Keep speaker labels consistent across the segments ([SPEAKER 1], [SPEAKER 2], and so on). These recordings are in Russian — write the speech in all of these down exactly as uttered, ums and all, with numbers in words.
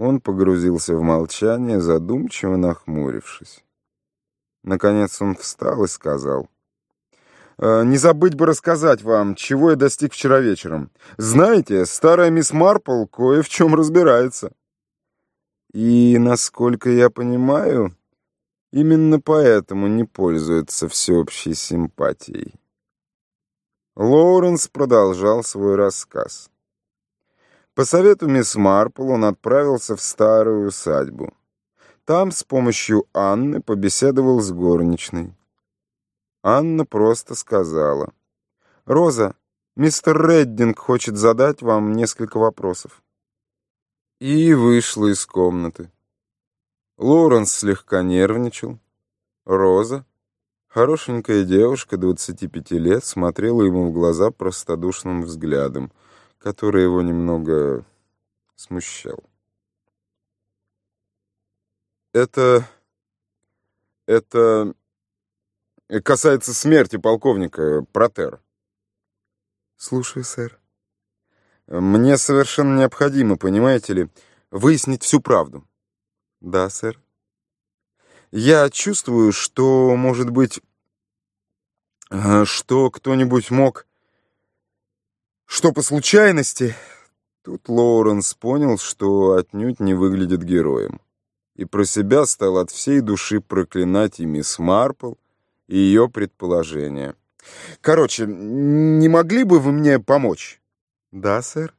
[SPEAKER 1] Он погрузился в молчание, задумчиво нахмурившись. Наконец он встал и сказал: «Э, «Не забыть бы рассказать вам, чего я достиг вчера вечером. Знаете, старая мисс Марпл кое в чем разбирается. И, насколько я понимаю, именно поэтому не пользуется всеобщей симпатией». Лоуренс продолжал свой рассказ. По совету мисс Марпл он отправился в старую усадьбу. Там с помощью Анны побеседовал с горничной. Анна просто сказала: «Роза, мистер Реддинг хочет задать вам несколько вопросов». И вышла из комнаты. Лоуренс слегка нервничал. Роза, хорошенькая девушка двадцати пяти лет, смотрела ему в глаза простодушным взглядом, который его немного смущал. «Это... это... касается смерти полковника Протера». «Слушаю, сэр». «Мне совершенно необходимо, понимаете ли, выяснить всю правду». «Да, сэр». «Я чувствую, что, может быть, что кто-нибудь мог... что по случайности...» Тут Лоуренс понял, что отнюдь не выглядит героем, и про себя стал от всей души проклинать и мисс Марпл, и ее предположения. «Короче, не могли бы вы мне помочь?» «Да, сэр».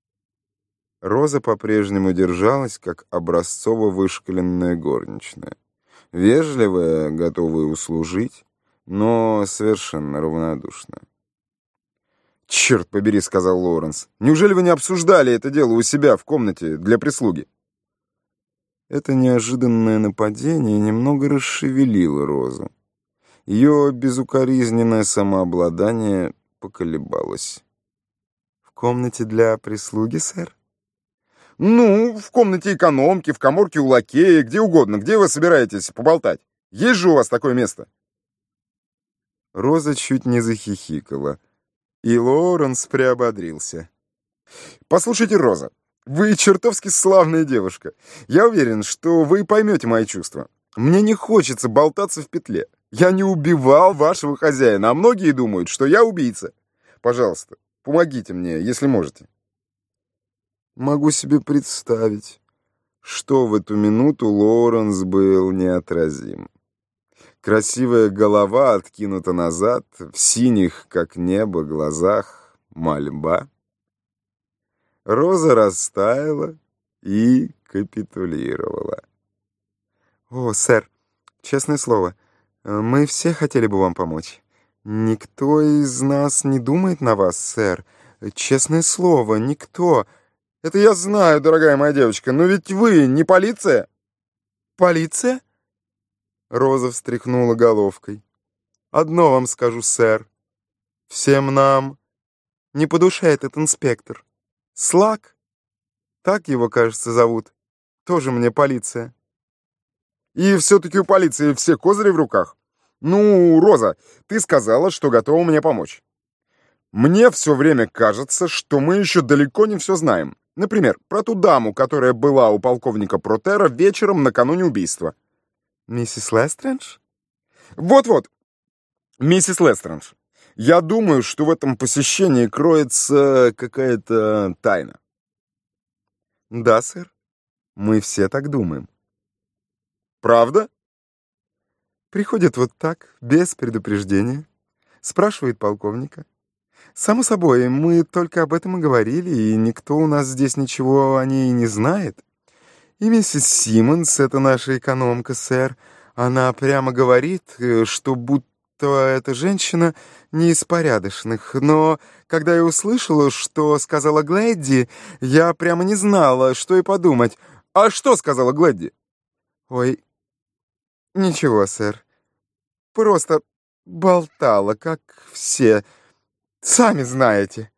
[SPEAKER 1] Роза по-прежнему держалась, как образцово вышкаленная горничная. Вежливая, готовая услужить, но совершенно равнодушная. «Черт побери», — сказал Лоуренс, — «неужели вы не обсуждали это дело у себя в комнате для прислуги?» Это неожиданное нападение немного расшевелило Розу. Ее безукоризненное самообладание поколебалось. «В комнате для прислуги, сэр?» «Ну, в комнате экономки, в каморке у лакея, где угодно. Где вы собираетесь поболтать? Есть же у вас такое место?» Роза чуть не захихикала, и Лоуренс приободрился. «Послушайте, Роза, вы чертовски славная девушка. Я уверен, что вы поймете мои чувства. Мне не хочется болтаться в петле. Я не убивал вашего хозяина, а многие думают, что я убийца. Пожалуйста, помогите мне, если можете». Могу себе представить, что в эту минуту Лоуренс был неотразим. Красивая голова откинута назад, в синих, как небо, глазах мольба. Роза растаяла и капитулировала. «О, сэр, честное слово, мы все хотели бы вам помочь. Никто из нас не думает на вас, сэр. Честное слово, никто. Это я знаю, дорогая моя девочка, но ведь вы не полиция?» «Полиция?» Роза встряхнула головкой. «Одно вам скажу, сэр. Всем нам не по душе этот инспектор. Слак, так его, кажется, зовут. Тоже мне полиция». «И все-таки у полиции все козыри в руках. Ну, Роза, ты сказала, что готова мне помочь. Мне все время кажется, что мы еще далеко не все знаем. Например, про ту даму, которая была у полковника Протера вечером накануне убийства». «Миссис Лестрендж?» «Вот-вот, миссис Лестрендж. Я думаю, что в этом посещении кроется какая-то тайна». «Да, сэр, мы все так думаем». «Правда?» «Приходит вот так, без предупреждения, спрашивает полковника. Само собой, мы только об этом и говорили, и никто у нас здесь ничего о ней не знает. И миссис Симмонс, это наша экономка, сэр, она прямо говорит, что будто эта женщина не из порядочных. Но когда я услышала, что сказала Глэдди, я прямо не знала, что и подумать». «А что сказала Глэдди?» «Ой, ничего, сэр. Просто болтала, как все. Сами знаете».